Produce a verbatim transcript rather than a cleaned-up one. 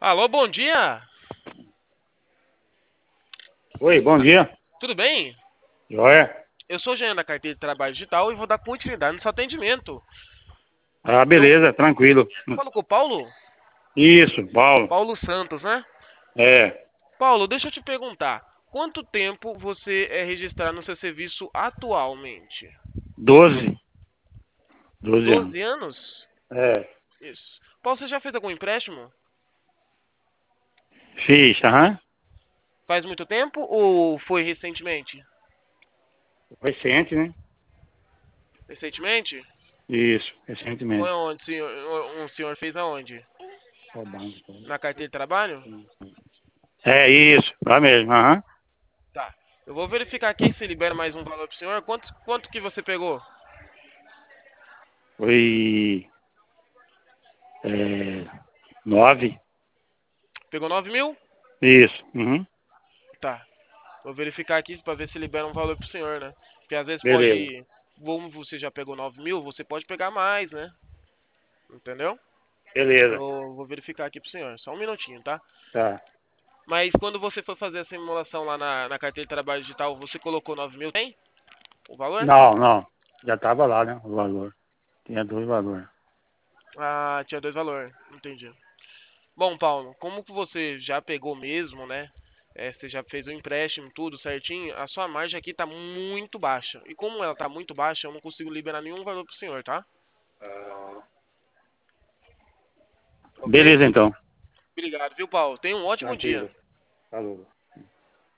Alô, bom dia! Oi, bom dia. Tudo bem? Joia? Eu sou o Jean da Carteira de Trabalho Digital e vou dar continuidade no seu atendimento. Ah, Eu beleza, tranquilo. falo com o Paulo? Isso, Paulo. Paulo Santos, né? É, Paulo, deixa eu te perguntar. Quanto tempo você é registrado no seu serviço atualmente? doze, doze anos. Doze anos? É, Isso. Paulo, você já fez algum empréstimo? ficha, aham. Faz muito tempo ou foi recentemente? Recente, né? Recentemente? Isso, Foi recentemente. onde? Senhor, um senhor fez aonde? Qual banco? Na carteira de trabalho? É isso, lá mesmo, aham. Tá. Eu vou verificar aqui se libera mais um valor pro senhor. Quanto, quanto que você pegou? Foi é, nove. Pegou nove mil? Isso, uhum. Tá. Vou verificar aqui pra ver se libera um valor pro senhor, né? Porque às vezes Beleza, pode. Como você já pegou nove mil, você pode pegar mais, né? Entendeu? beleza, Eu vou verificar aqui pro senhor. Só um minutinho, tá? tá. Mas quando você for fazer a simulação lá na, na carteira de trabalho digital, você colocou nove mil? Tem? O valor? Não, não. Já tava lá, né? O valor. Tinha dois valores. Ah, tinha dois valores. Entendi. Bom, Paulo, como que você já pegou mesmo, né? É, você já fez o empréstimo, tudo certinho, a sua margem aqui tá muito baixa. E como ela tá muito baixa, eu não consigo liberar nenhum valor pro senhor, tá? Ok? Beleza, então. Obrigado, viu, Paulo? Tenha um ótimo dia. Tranquilo. Falou.